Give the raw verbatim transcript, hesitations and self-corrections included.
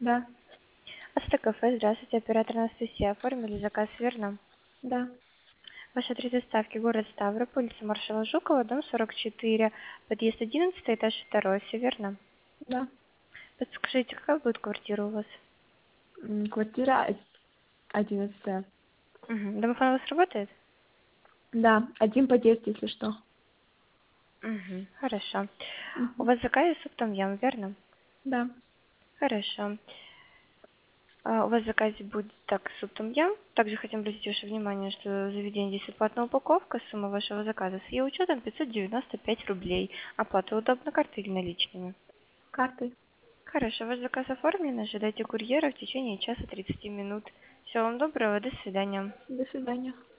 Да, Астакафе, здравствуйте, оператор Анастасия. Оформили заказ, верно? да, Ваш адрес доставки город Ставрополь, улица маршала Жукова, дом сорок четыре, подъезд одиннадцатый, этаж второй, все верно? да. Подскажите, какая будет квартира у вас? М, Квартира о- одиннадцатая. Угу. Домофон у вас работает? Да, один подъезд, если что. Угу. Хорошо. У Мгм. вас заказ суп том ям, верно? Да. Хорошо. А, у вас в заказе будет так суп том ям. Также хотим обратить ваше внимание, что в заведении здесь оплатная упаковка. Сумма вашего заказа с ее учетом пятьсот девяносто пять рублей. Оплата удобно картой или наличными? Картой. Хорошо, ваш заказ оформлен. Ожидайте курьера в течение часа тридцати минут. Всего вам доброго, до свидания. До свидания.